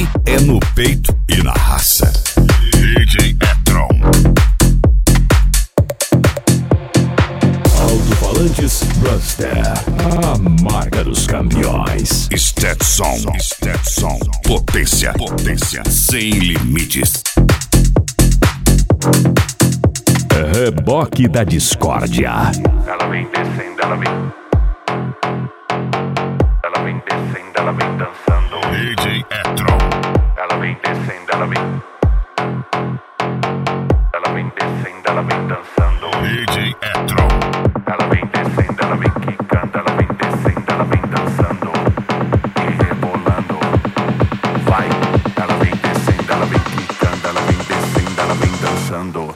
Aqui é no peito e na raça. DJ Etron. Alto-falantes Buster, a marca dos campeões. Stetson. Potência sem limites. Reboque da discórdia. Ela vem descendo, ela vem. Ela vem descendo, ela vem dançando. DJ Etron. Ela vem descendo, ela vem. Ela vem descendo, ela vem dançando. DJ Etron. Ela vem descendo, ela vem quicando. Ela vem descendo, ela vem dançando e rebolando. Vai. Ela vem descendo, ela vem quicando. Ela vem descendo, ela vem dançando.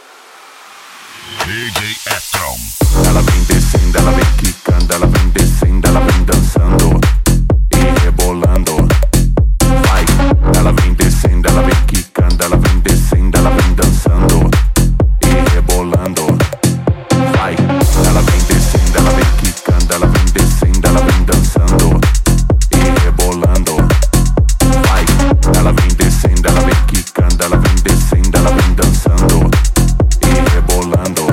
DJ Etron. Ela vem descendo, ela vem quicando, ela vem descendo, ela vem dançando e rebolando. Vai, ela vem descendo, ela vem quicando, ela vem descendo, ela vem dançando e rebolando. Vai, ela vem descendo, ela vem quicando, ela vem descendo, ela vem dançando e rebolando. Vai, ela vem descendo, ela vem quicando, ela vem descendo, ela vem dançando e rebolando.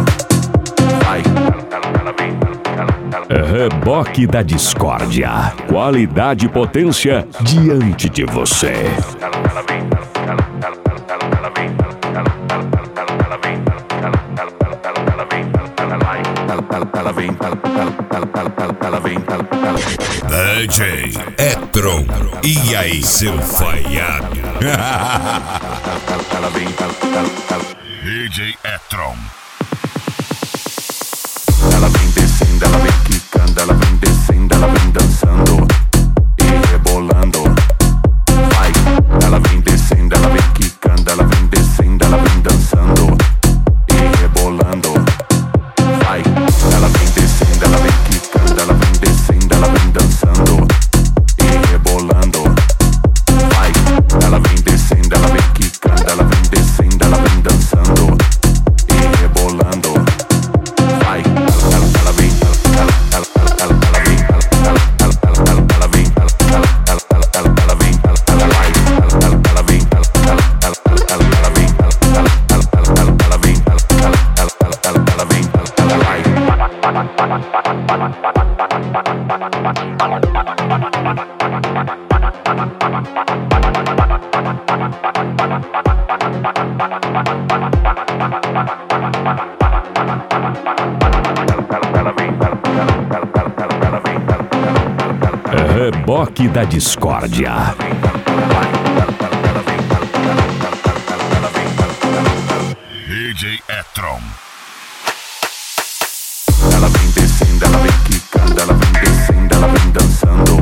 Reboque da discórdia. Qualidade e potência diante de você. DJ Etron. E aí, seu falhado? DJ Etron. Ela vem descendo, ela vem quicando, ela vem descendo, ela vem dançando e rebolando. Vai, ela vem descendo, ela vem quicando, ela vem descendo, ela vem dançando e rebolando. Vai, ela vem descendo, ela vem quicando, ela vem descendo, ela vem dançando e rebolando. Vai, ela vem descendo, ela vem quicando, ela vem descendo, ela vem dançando e rebolando. Vai, ela vem, Reboque da discórdia. DJ Etron. Ela vem descendo, ela vem quicando, ela vem descendo, ela vem dançando